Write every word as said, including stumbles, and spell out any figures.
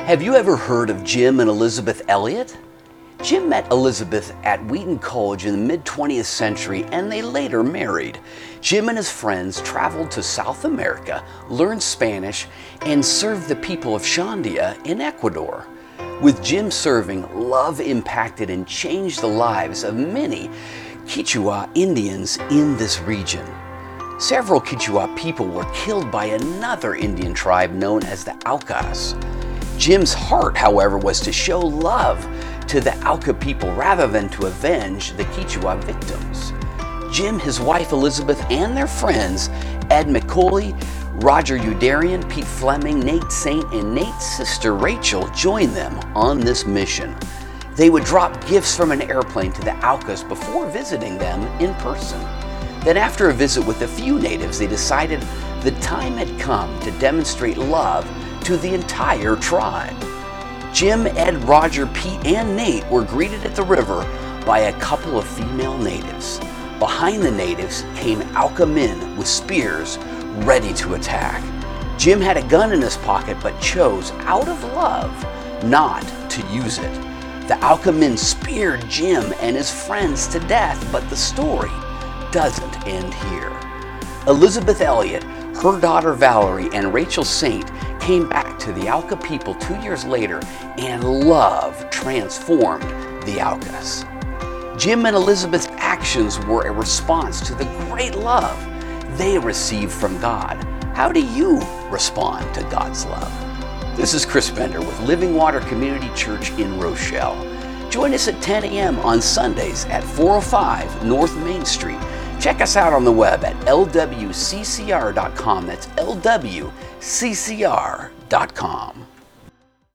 Have you ever heard of Jim and Elizabeth Elliot? Jim met Elizabeth at Wheaton College in the mid twentieth century and they later married. Jim and his friends traveled to South America, learned Spanish, and served the people of Shandia in Ecuador. With Jim serving, love impacted and changed the lives of many Quechua Indians in this region. Several Quechua people were killed by another Indian tribe known as the Aucas. Jim's heart, however, was to show love to the Auca people rather than to avenge the Quechua victims. Jim, his wife Elizabeth, and their friends, Ed McCauley, Roger Udarian, Pete Fleming, Nate Saint, and Nate's sister Rachel joined them on this mission. They would drop gifts from an airplane to the Aucas before visiting them in person. Then after a visit with a few natives, they decided the time had come to demonstrate love to the entire tribe. Jim, Ed, Roger, Pete, and Nate were greeted at the river by a couple of female natives. Behind the natives came Auca men with spears ready to attack. Jim had a gun in his pocket but chose, out of love, not to use it. The Auca men speared Jim and his friends to death, but the story doesn't end here. Elizabeth Elliot, her daughter Valerie, and Rachel Saint came back to the Auca people two years later, and love transformed the Aucas. Jim and Elizabeth's actions were a response to the great love they received from God. How do you respond to God's love? This is Chris Bender with Living Water Community Church in Rochelle. Join us at ten a m on Sundays at four oh five North Main Street. Check us out on the web at L W C C R dot com. That's L W C C R dot com.